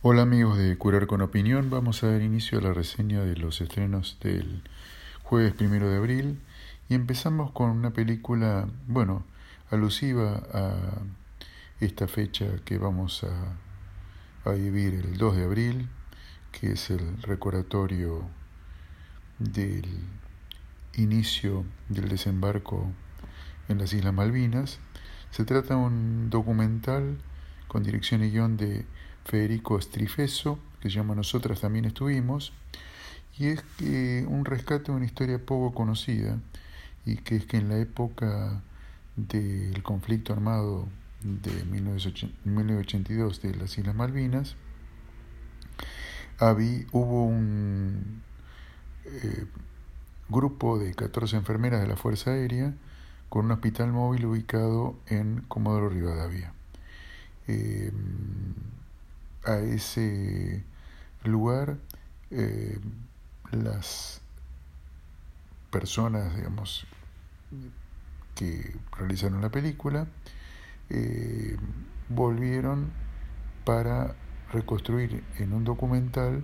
Hola amigos de Curar con Opinión, vamos a dar inicio a la reseña de los estrenos del jueves 1 de abril y empezamos con una película, alusiva a esta fecha que vamos a vivir el 2 de abril, que es el recordatorio del inicio del desembarco en las Islas Malvinas. Se trata de un documental con dirección y guión de Federico Strifeso, que se llama Nosotras también estuvimos, y es un rescate de una historia poco conocida, y que es que en la época del conflicto armado de 1982 de las Islas Malvinas, hubo un grupo de 14 enfermeras de la Fuerza Aérea con un hospital móvil ubicado en Comodoro Rivadavia. A ese lugar las personas, que realizaron la película volvieron para reconstruir en un documental.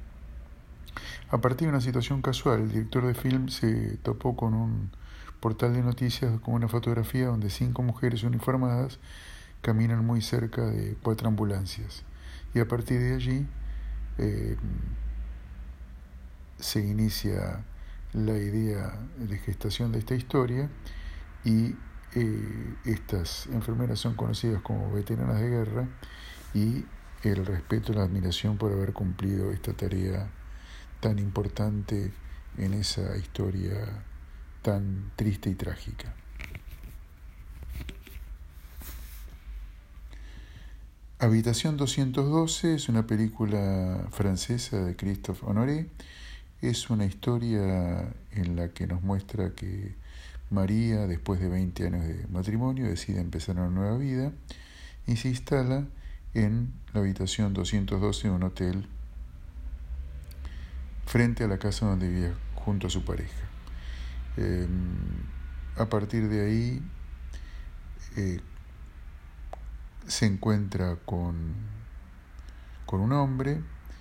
A partir de una situación casual, el director de film se topó con un portal de noticias con una fotografía donde 5 mujeres uniformadas caminan muy cerca de 4 ambulancias. Y a partir de allí se inicia la idea de gestación de esta historia, y estas enfermeras son conocidas como veteranas de guerra, y el respeto y la admiración por haber cumplido esta tarea tan importante en esa historia tan triste y trágica. Habitación 212 es una película francesa de Christophe Honoré. Es una historia en la que nos muestra que María, después de 20 años de matrimonio, decide empezar una nueva vida y se instala en la habitación 212 de un hotel frente a la casa donde vivía junto a su pareja. A partir de ahí se encuentra con un hombre,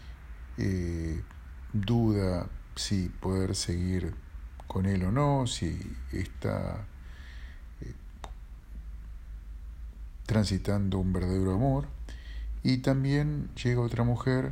duda si poder seguir con él o no, si está transitando un verdadero amor, y también llega otra mujer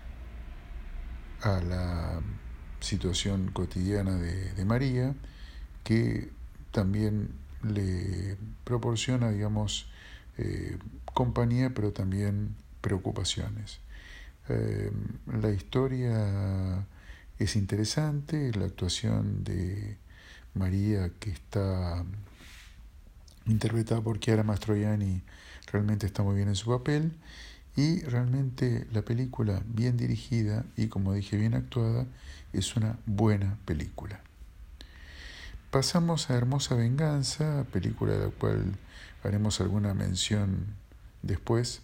a la situación cotidiana de María, que también le proporciona, compañía, pero también preocupaciones. La historia es interesante, la actuación de María, que está interpretada por Chiara Mastroianni, realmente está muy bien en su papel, y realmente la película, bien dirigida y, como dije, bien actuada, es una buena película. Pasamos a Hermosa Venganza, película de la cual haremos alguna mención después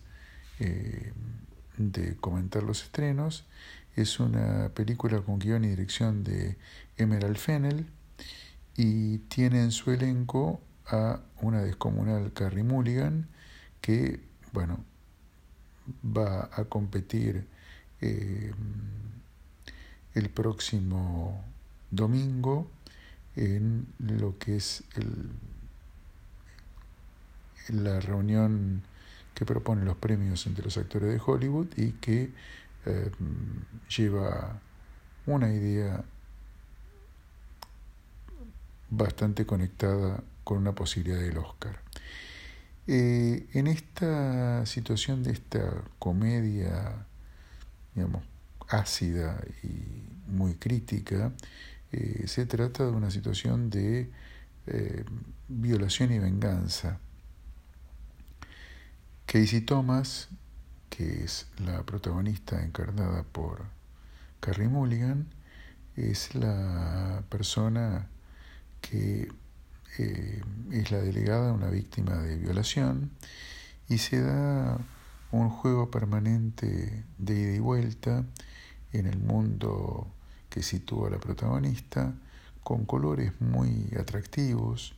de comentar los estrenos. Es una película con guión y dirección de Emerald Fennell, y tiene en su elenco a una descomunal Carey Mulligan, que va a competir el próximo domingo en lo que es la reunión que propone los premios entre los actores de Hollywood, y que lleva una idea bastante conectada con una posibilidad del Oscar. En esta situación de esta comedia, ácida y muy crítica, se trata de una situación de violación y venganza. Casey Thomas, que es la protagonista encarnada por Carey Mulligan, es la persona que es la delegada de una víctima de violación, y se da un juego permanente de ida y vuelta en el mundo que sitúa a la protagonista, con colores muy atractivos,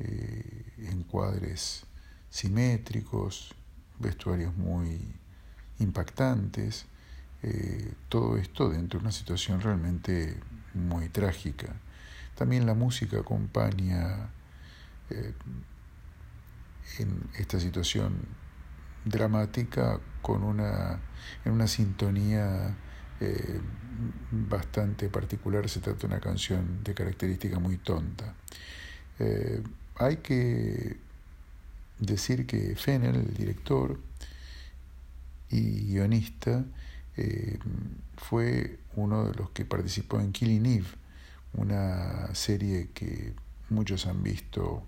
encuadres simétricos, vestuarios muy impactantes, todo esto dentro de una situación realmente muy trágica. También la música acompaña en esta situación dramática en una sintonía bastante particular. Se trata de una canción de característica muy tonta. Hay que decir que Fennell, el director y guionista, fue uno de los que participó en Killing Eve, una serie que muchos han visto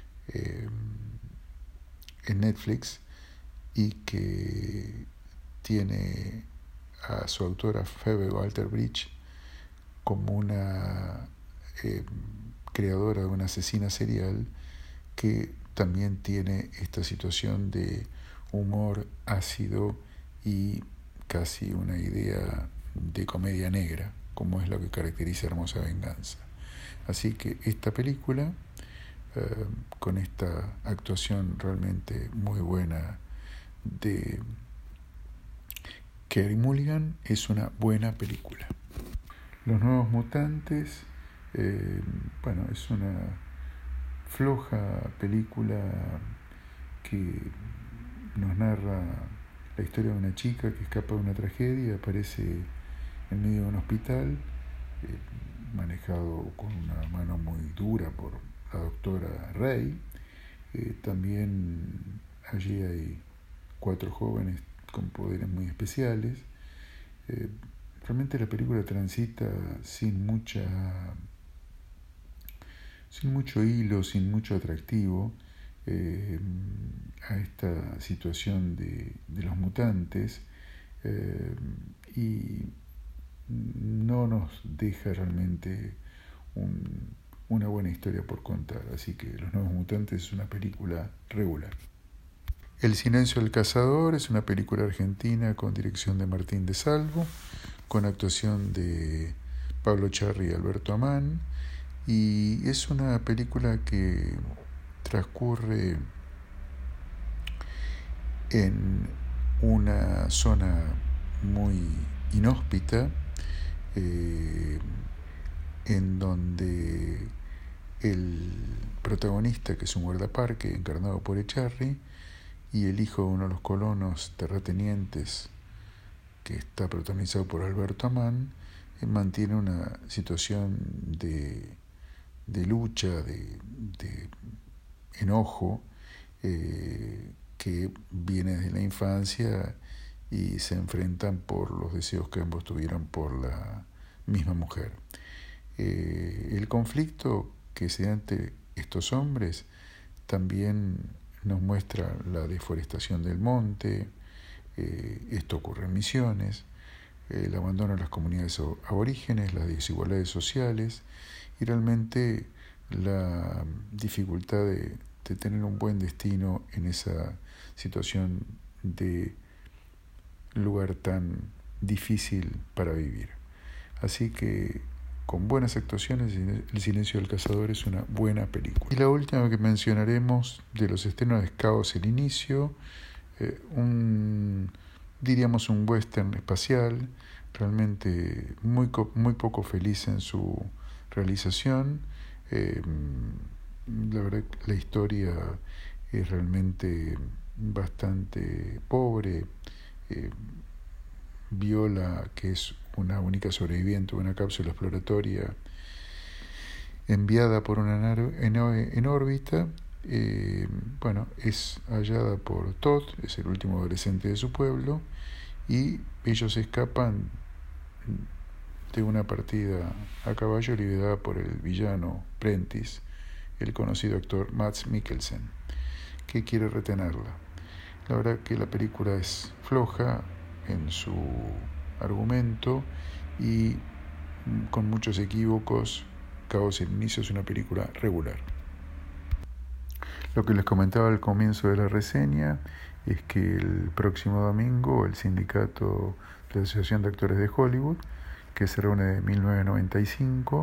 en Netflix y que tiene a su autora Phoebe Waller-Bridge como una creadora de una asesina serial que también tiene esta situación de humor ácido y casi una idea de comedia negra, como es lo que caracteriza Hermosa Venganza. Así que esta película, con esta actuación realmente muy buena de Carey Mulligan, es una buena película. Los Nuevos Mutantes, es una floja película que nos narra la historia de una chica que escapa de una tragedia y aparece en medio de un hospital, manejado con una mano muy dura por la doctora Rey. También allí hay 4 jóvenes con poderes muy especiales. Realmente la película transita sin mucho hilo, sin mucho atractivo a esta situación de los mutantes, y no nos deja realmente una buena historia por contar. Así que Los Nuevos Mutantes es una película regular. El Silencio del Cazador es una película argentina con dirección de Martín de Salvo, con actuación de Pablo Charri y Alberto Amán, y es una película que transcurre en una zona muy inhóspita, en donde el protagonista, que es un guardaparque encarnado por Echarri, y el hijo de uno de los colonos terratenientes, que está protagonizado por Alberto Amán, mantiene una situación de lucha, de enojo, que viene desde la infancia y se enfrentan por los deseos que ambos tuvieron por la misma mujer. El conflicto que se da entre estos hombres también nos muestra la deforestación del monte. Esto ocurre en Misiones, el abandono de las comunidades aborígenes, las desigualdades sociales y realmente la dificultad de tener un buen destino en esa situación de lugar tan difícil para vivir. Así que con buenas actuaciones, El Silencio del Cazador es una buena película. Y la última que mencionaremos de los estrenos es Caos el Inicio, diríamos un western espacial, realmente muy poco feliz en su realización. La verdad, la historia es realmente bastante pobre. Viola, que es una única sobreviviente de una cápsula exploratoria enviada por una nave en órbita, es hallada por Todd, es el último adolescente de su pueblo, y ellos escapan de una partida a caballo liderada por el villano Prentice, el conocido actor Mads Mikkelsen, que quiere retenerla. La verdad que la película es floja en su argumento y con muchos equívocos. Caos el Inicio es una película regular. Lo que les comentaba al comienzo de la reseña es que el próximo domingo el sindicato de la Asociación de Actores de Hollywood, que se reúne de 1995,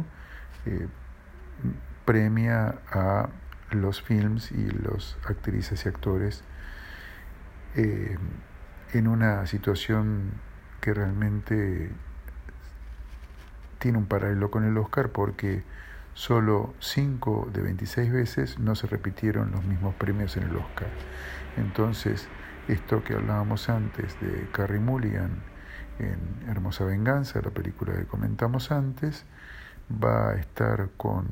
premia a los films y los actrices y actores en una situación que realmente tiene un paralelo con el Oscar, porque solo 5 de 26 veces no se repitieron los mismos premios en el Oscar. Entonces, esto que hablábamos antes de Carey Mulligan en Hermosa Venganza, la película que comentamos antes, va a estar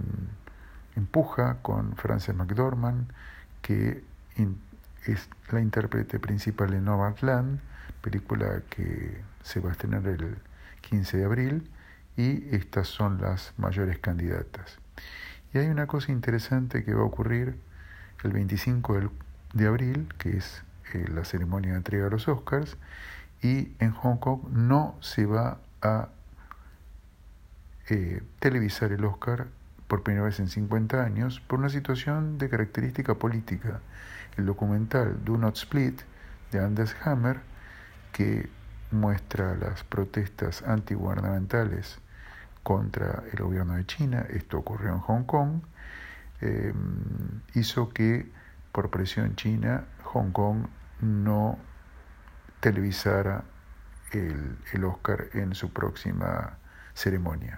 con Frances McDormand, que es la intérprete principal de Nomadland, película que se va a estrenar el 15 de abril, y estas son las mayores candidatas. Y hay una cosa interesante que va a ocurrir el 25 de abril, que es la ceremonia de entrega de los Oscars, y en Hong Kong no se va a televisar el Oscar por primera vez en 50 años por una situación de característica política. El documental Do Not Split de Anders Hammer, que muestra las protestas antigubernamentales contra el gobierno de China, esto ocurrió en Hong Kong, hizo que por presión china Hong Kong no televisara el Oscar en su próxima ceremonia.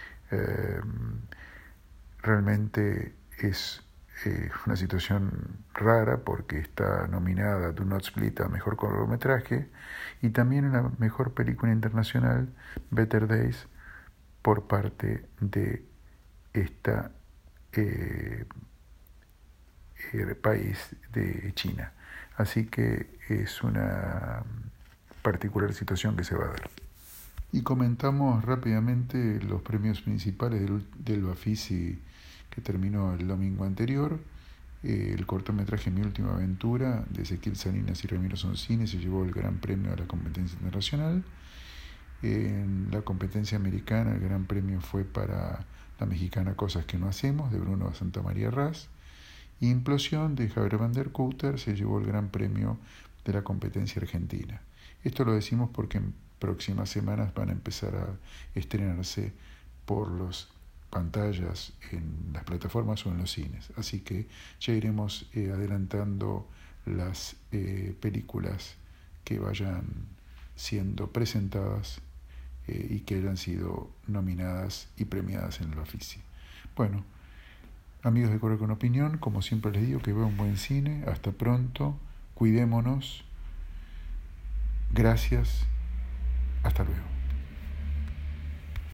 Realmente es una situación rara, porque está nominada Do Not Split a Mejor Cortometraje y también a la Mejor Película Internacional, Better Days, por parte de esta país de China. Así que es una particular situación que se va a dar. Y comentamos rápidamente los premios principales del Bafisi que terminó el domingo anterior. El cortometraje Mi Última Aventura de Ezequiel Salinas y Ramiro Sonsini se llevó el gran premio a la competencia internacional. En la competencia americana el gran premio fue para la mexicana Cosas que no hacemos de Bruno Santamaría Ras. Implosión de Javier Van der Kutter se llevó el gran premio de la competencia argentina. Esto lo decimos porque en próximas semanas van a empezar a estrenarse por las pantallas en las plataformas o en los cines. Así que ya iremos adelantando las películas que vayan siendo presentadas y que hayan sido nominadas y premiadas en el Bafisi. Bueno, amigos de Cora con Opinión, como siempre les digo, que vean un buen cine. Hasta pronto, cuidémonos. Gracias, hasta luego.